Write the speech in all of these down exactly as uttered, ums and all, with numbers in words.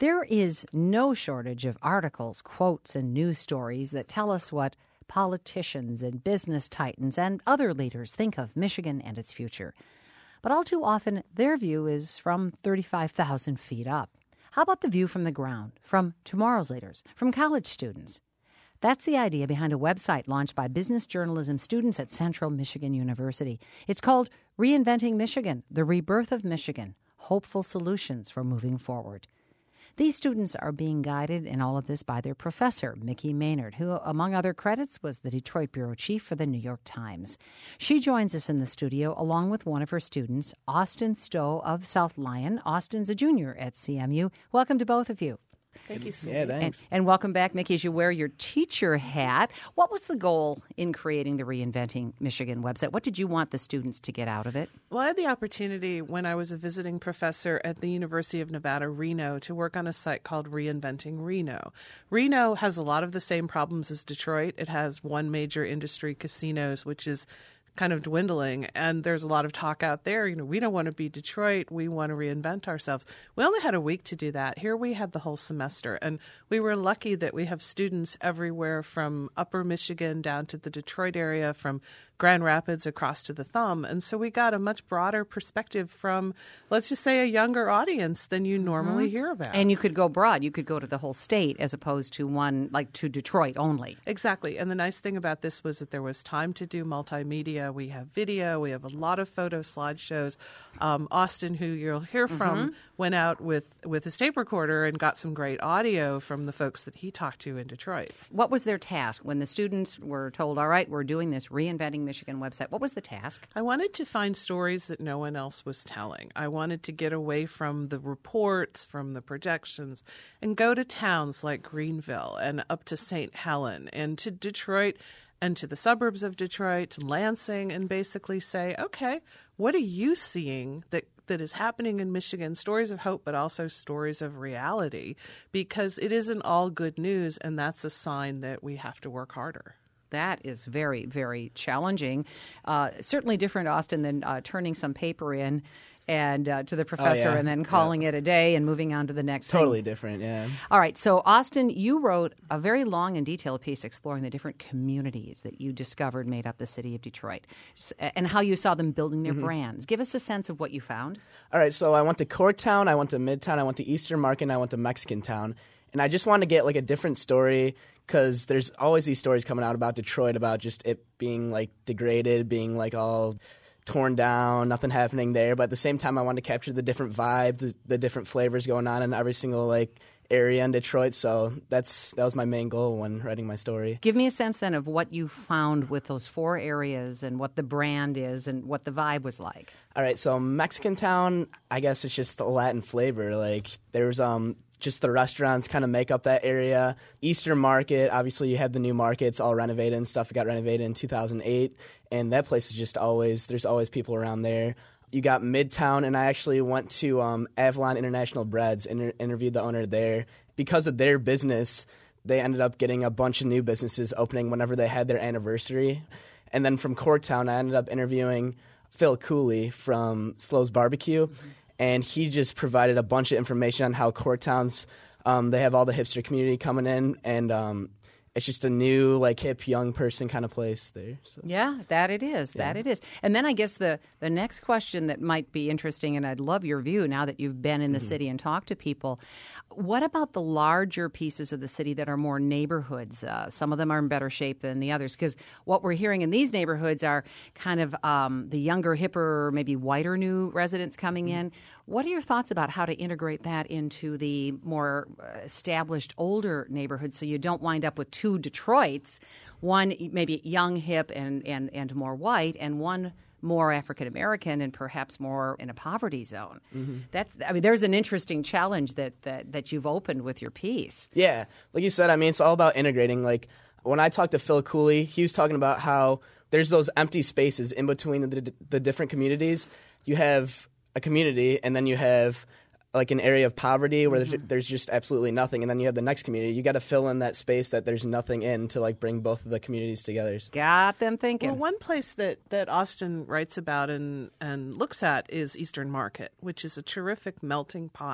There is no shortage of articles, quotes, and news stories that tell us what politicians and business titans and other leaders think of Michigan and its future. But all too often, their view is from thirty-five thousand feet up. How about the view from the ground, from tomorrow's leaders, from college students? That's the idea behind a website launched by business journalism students at Central Michigan University. It's called Reinventing Michigan, the Rebirth of Michigan, Hopeful Solutions for Moving Forward. These students are being guided in all of this by their professor, Mickey Maynard, who, among other credits, was the Detroit bureau chief for the New York Times. She joins us in the studio along with one of her students, Austin Stowe of South Lyon. Austin's a junior at C M U. Welcome to both of you. Thank you, Cindy. Yeah, thanks. And, and welcome back, Mickey, as you wear your teacher hat. What was the goal in creating the Reinventing Michigan website? What did you want the students to get out of it? Well, I had the opportunity when I was a visiting professor at the University of Nevada, Reno, to work on a site called Reinventing Reno. Reno has a lot of the same problems as Detroit. It has one major industry, casinos, which is kind of dwindling, and there's a lot of talk out there. You know, we don't want to be Detroit. We want to reinvent ourselves. We only had a week to do that. Here we had the whole semester, and we were lucky that we have students everywhere from Upper Michigan down to the Detroit area, from Grand Rapids across to the Thumb. And so we got a much broader perspective from, let's just say, a younger audience than you normally mm-hmm. hear about. And you could go broad. You could go to the whole state as opposed to one, like to Detroit only. Exactly. And the nice thing about this was that there was time to do multimedia. We have video. We have a lot of photo slideshows. Um, Austin, who you'll hear from, mm-hmm. went out with, with a tape recorder and got some great audio from the folks that he talked to in Detroit. What was their task when the students were told, all right, we're doing this Reinventing Michigan website? What was the task? I wanted to find stories that no one else was telling. I wanted to get away from the reports, from the projections, and go to towns like Greenville and up to Saint Helen and to Detroit and to the suburbs of Detroit, to Lansing, and basically say, okay, what are you seeing that that is happening in Michigan? Stories of hope, but also stories of reality, because it isn't all good news, and that's a sign that we have to work harder. That is very, very challenging. Uh, certainly different, Austin, than uh, turning some paper in and uh, to the professor oh, yeah. and then calling yeah. it a day and moving on to the next Totally thing. different, yeah. All right. So, Austin, you wrote a very long and detailed piece exploring the different communities that you discovered made up the city of Detroit and how you saw them building their mm-hmm. brands. Give us a sense of what you found. All right. So I went to Corktown, I went to Midtown, I went to Eastern Market, and I went to Mexican Town. And I just wanted to get like a different story because there's always these stories coming out about Detroit about just it being like degraded, being like all torn down, nothing happening there. But at the same time, I wanted to capture the different vibe, the, the different flavors going on in every single like area in Detroit. So that's that was my main goal when writing my story. Give me a sense then of what you found with those four areas and what the brand is and what the vibe was like. All right, so Mexican Town, I guess it's just a Latin flavor. Like there's um just the restaurants kind of make up that area. Eastern Market, obviously you have the new market. It's all renovated and stuff. It got renovated in two thousand eight. And that place is just always, there's always people around there. You got Midtown, and I actually went to um, Avalon International Breads and inter- interviewed the owner there. Because of their business, they ended up getting a bunch of new businesses opening whenever they had their anniversary. And then from Corktown, I ended up interviewing Phil Cooley from Slow's Barbecue. Mm-hmm. And he just provided a bunch of information on how Corktown's, um, they have all the hipster community coming in, and um, it's just a new, like, hip, young person kind of place there. So. Yeah, that it is. Yeah. That it is. And then I guess the, the next question that might be interesting, and I'd love your view now that you've been in the mm-hmm. city and talked to people, what about the larger pieces of the city that are more neighborhoods? Uh, some of them are in better shape than the others, because what we're hearing in these neighborhoods are kind of um, the younger, hipper, maybe whiter new residents coming mm-hmm. in. What are your thoughts about how to integrate that into the more established, older neighborhoods so you don't wind up with two Detroits, one maybe young, hip, and, and, and more white, and one more African-American and perhaps more in a poverty zone? Mm-hmm. That's, I mean, there's an interesting challenge that, that, that you've opened with your piece. Yeah. Like you said, I mean, it's all about integrating. Like, when I talked to Phil Cooley, he was talking about how there's those empty spaces in between the, the different communities. You have a community, and then you have like an area of poverty where mm-hmm. there's, there's just absolutely nothing, and then you have the next community. You got to fill in that space that there's nothing in to like bring both of the communities together. Got them thinking. Well, one place that, that Austin writes about and, and looks at is Eastern Market, which is a terrific melting pot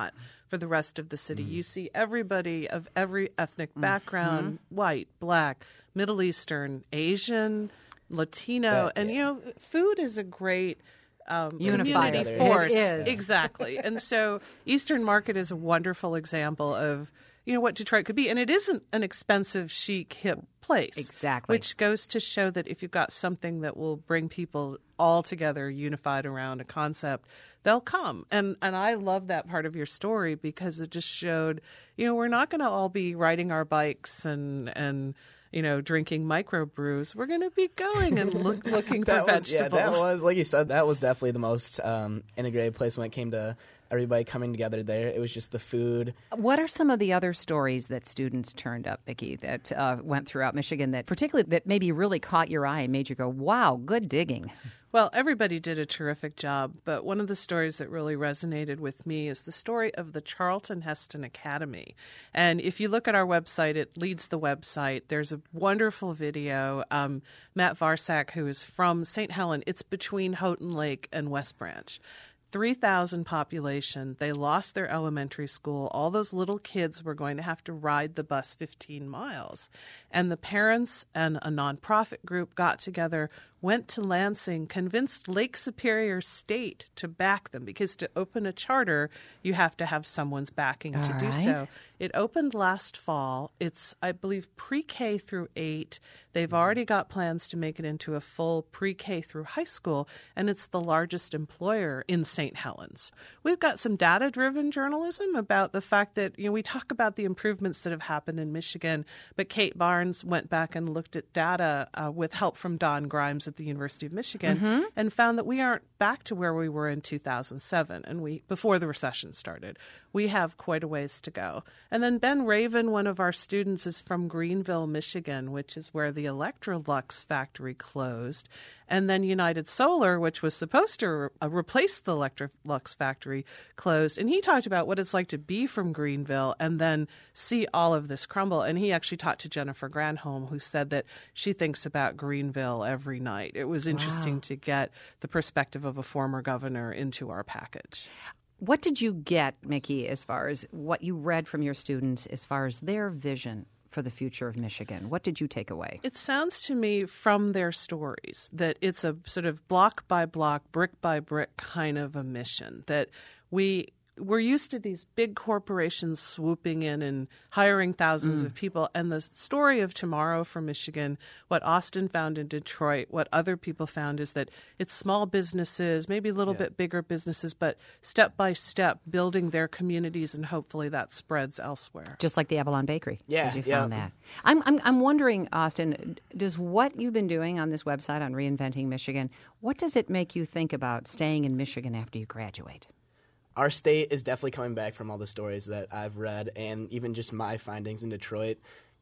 for the rest of the city. Mm. You see everybody of every ethnic background, mm-hmm. white, black, Middle Eastern, Asian, Latino, that, and, yeah. you know, food is a great um, community force. It is. Exactly. And so Eastern Market is a wonderful example of, you know, what Detroit could be. And it isn't an expensive, chic, hip place. Exactly. Which goes to show that if you've got something that will bring people all together, unified around a concept, they'll come. And and I love that part of your story because it just showed, you know, we're not going to all be riding our bikes and and you know, drinking microbrews. We're going to be going and look, looking for was, vegetables. Yeah, that was, like you said, that was definitely the most um, integrated place when it came to everybody coming together there. It was just the food. What are some of the other stories that students turned up, Mickey, that uh, went throughout Michigan that particularly that maybe really caught your eye and made you go, wow, good digging? Well, everybody did a terrific job, but one of the stories that really resonated with me is the story of the Charlton Heston Academy. And if you look at our website, it leads the website. There's a wonderful video. Um, Matt Varsack, who is from Saint Helen, it's between Houghton Lake and West Branch. three thousand population. They lost their elementary school. All those little kids were going to have to ride the bus fifteen miles. And the parents and a nonprofit group got together, went to Lansing, convinced Lake Superior State to back them because to open a charter, you have to have someone's backing All to right. do so. It opened last fall. It's, I believe, pre-K through eight. They've already got plans to make it into a full pre-K through high school, and it's the largest employer in Saint Helens. We've got some data-driven journalism about the fact that, you know, we talk about the improvements that have happened in Michigan, but Kate Barnes went back and looked at data uh, with help from Don Grimes at the University of Michigan mm-hmm. and found that we aren't back to where we were in two thousand seven and we before the recession started. We have quite a ways to go. And then Ben Raven, one of our students, is from Greenville, Michigan, which is where the Electrolux factory closed. And then United Solar, which was supposed to re- uh, replace the Electrolux factory, closed. And he talked about what it's like to be from Greenville and then see all of this crumble. And he actually talked to Jennifer Granholm, who said that she thinks about Greenville every night. It was interesting Wow. to get the perspective of a former governor into our package. What did you get, Mickey, as far as what you read from your students, as far as their vision for the future of Michigan? What did you take away? It sounds to me from their stories that it's a sort of block by block, brick by brick kind of a mission, that we we're used to these big corporations swooping in and hiring thousands mm. of people. And the story of tomorrow for Michigan, what Austin found in Detroit, what other people found is that it's small businesses, maybe a little yeah. bit bigger businesses, but step by step building their communities, and hopefully that spreads elsewhere. Just like the Avalon Bakery. Yeah, as you yeah. found that. I'm, I'm, I'm wondering, Austin, does what you've been doing on this website on Reinventing Michigan, what does it make you think about staying in Michigan after you graduate? Our state is definitely coming back from all the stories that I've read and even just my findings in Detroit.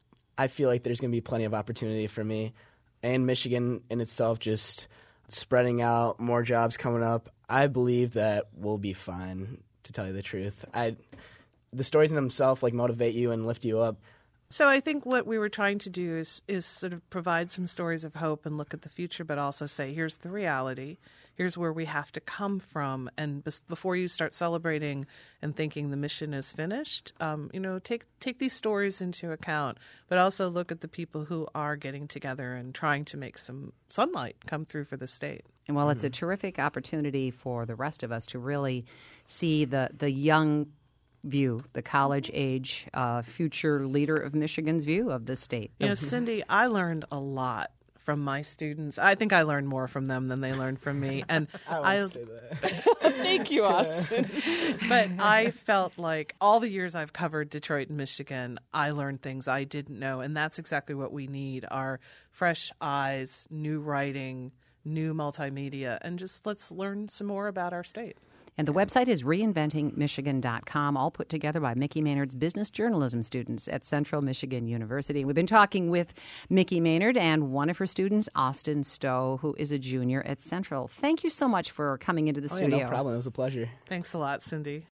I feel like there's going to be plenty of opportunity for me. And Michigan in itself just spreading out, more jobs coming up. I believe that we'll be fine, to tell you the truth. I, the stories in themselves like motivate you and lift you up. So I think what we were trying to do is is sort of provide some stories of hope and look at the future, but also say, here's the reality. Here's where we have to come from. And bes- before you start celebrating and thinking the mission is finished, um, you know, take take these stories into account, but also look at the people who are getting together and trying to make some sunlight come through for the state. And well, it's a terrific opportunity for the rest of us to really see the, the young view, the college-age uh, future leader of Michigan's view of the state. You know, Cindy, I learned a lot from my students. I think I learned more from them than they learned from me. And I I say that. Thank you, Austin. But I felt like all the years I've covered Detroit and Michigan, I learned things I didn't know. And that's exactly what we need, are fresh eyes, new writing, new multimedia, and just let's learn some more about our state. And the website is reinventing michigan dot com, all put together by Mickey Maynard's business journalism students at Central Michigan University. We've been talking with Mickey Maynard and one of her students, Austin Stowe, who is a junior at Central. Thank you so much for coming into the Oh, studio. yeah, no problem. It was a pleasure. Thanks a lot, Cindy.